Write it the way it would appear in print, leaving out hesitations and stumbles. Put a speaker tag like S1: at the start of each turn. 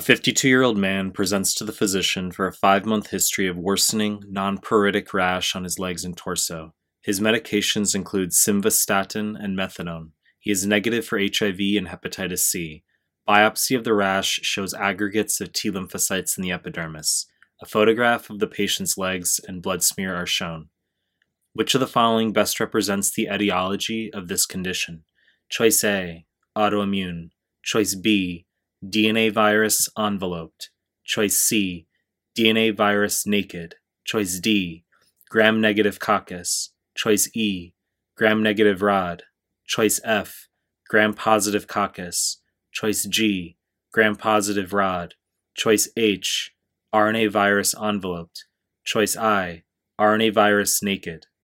S1: A 52-year-old man presents to the physician for a 5-month history of worsening, non-pruritic rash on his legs and torso. His medications include simvastatin and methadone. He is negative for HIV and hepatitis C. Biopsy of the rash shows aggregates of T lymphocytes in the epidermis. A photograph of the patient's legs and blood smear are shown. Which of the following best represents the etiology of this condition? Choice A, autoimmune. Choice B, DNA virus enveloped. Choice C, DNA virus naked. Choice D, gram-negative coccus. Choice E, gram-negative rod. Choice F, gram-positive coccus. Choice G, gram-positive rod. Choice H, RNA virus enveloped. Choice I, RNA virus naked.